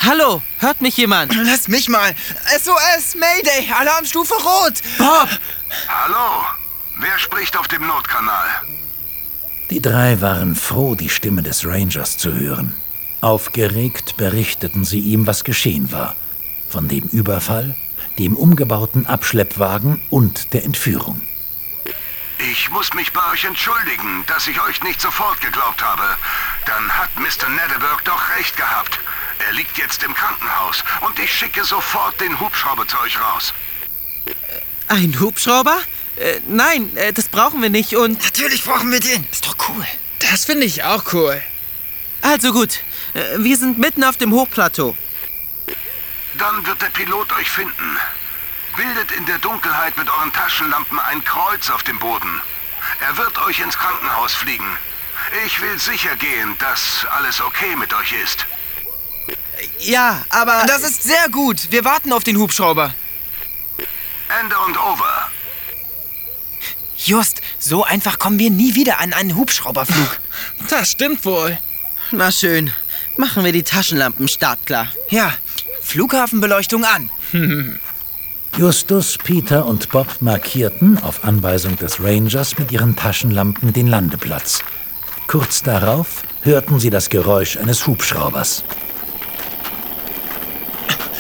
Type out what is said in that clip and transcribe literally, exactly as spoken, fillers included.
Hallo, hört mich jemand? Lass mich mal. S O S, Mayday, Alarmstufe Rot. Bob! Hallo, wer spricht auf dem Notkanal? Die drei waren froh, die Stimme des Rangers zu hören. Aufgeregt berichteten sie ihm, was geschehen war. Von dem Überfall, dem umgebauten Abschleppwagen und der Entführung. Ich muss mich bei euch entschuldigen, dass ich euch nicht sofort geglaubt habe. Dann hat Mister Netherberg doch recht gehabt. Er liegt jetzt im Krankenhaus und ich schicke sofort den Hubschrauber zu euch raus. Ein Hubschrauber? Äh, nein, äh, das brauchen wir nicht und... Natürlich brauchen wir den. Ist doch cool. Das finde ich auch cool. Also gut, äh, wir sind mitten auf dem Hochplateau. Dann wird der Pilot euch finden. Bildet in der Dunkelheit mit euren Taschenlampen ein Kreuz auf dem Boden. Er wird euch ins Krankenhaus fliegen. Ich will sicher gehen, dass alles okay mit euch ist. Ja, aber... Das ist sehr gut. Wir warten auf den Hubschrauber. Ende und over. Just, so einfach kommen wir nie wieder an einen Hubschrauberflug. Das stimmt wohl. Na schön, machen wir die Taschenlampen startklar. Ja, Flughafenbeleuchtung an. Justus, Peter und Bob markierten auf Anweisung des Rangers mit ihren Taschenlampen den Landeplatz. Kurz darauf hörten sie das Geräusch eines Hubschraubers.